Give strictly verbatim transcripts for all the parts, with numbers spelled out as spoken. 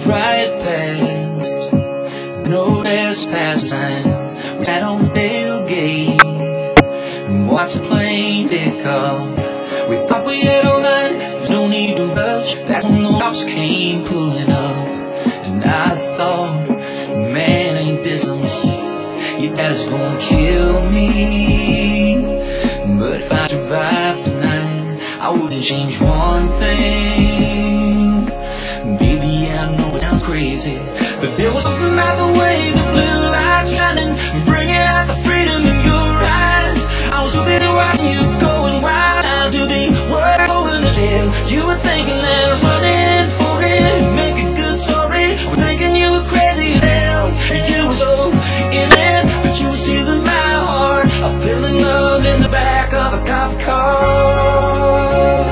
drove right past, no trespassing sign. We sat on the tailgate and watched the plane take off. We thought we had all night, there's no need to rush. That's when the cops came pulling up, and I thought, man, ain't this a your dad's gonna kill me. But if I survive tonight, I wouldn't change one thing. Baby, I know it sounds crazy, but there was something about the way the blue lights shining, bringing out the freedom in your eyes. I was so busy watching you going wild, trying to be worth going to jail. You were thinking that running for it, make a good story. I was thinking you were crazy as hell, and you were so in it, but you see that my heart, I fell in love in the back of a cop car.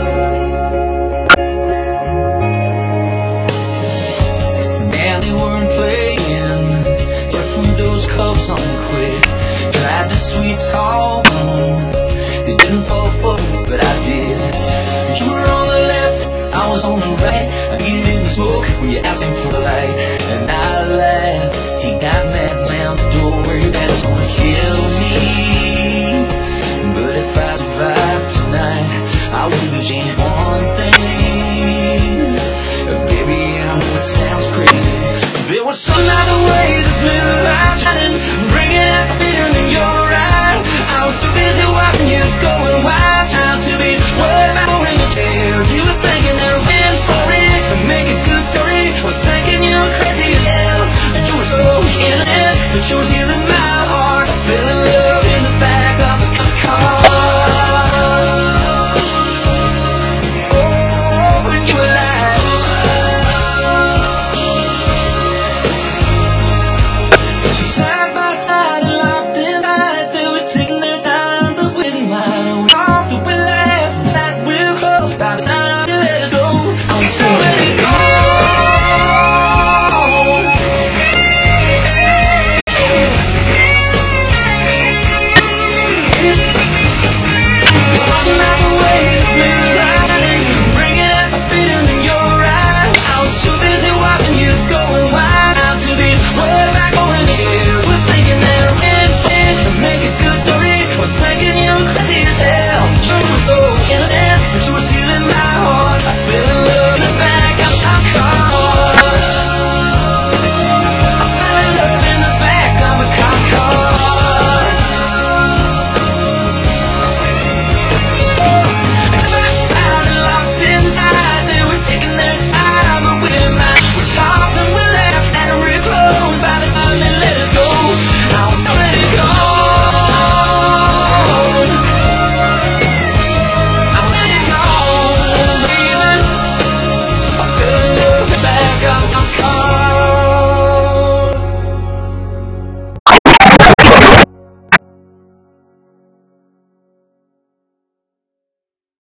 Man, they weren't playing, but from those Cubs on quick. Tried to sweet talk them, they didn't fall for it, but I did. You were on the left, I was on the right. I needed the smoke when you asked him for the light, and I laughed. He got mad and slammed the door where your dad's gonna kill me. But if I survive tonight, I wouldn't change one thing. Baby, I know it sounds crazy, there was some other way.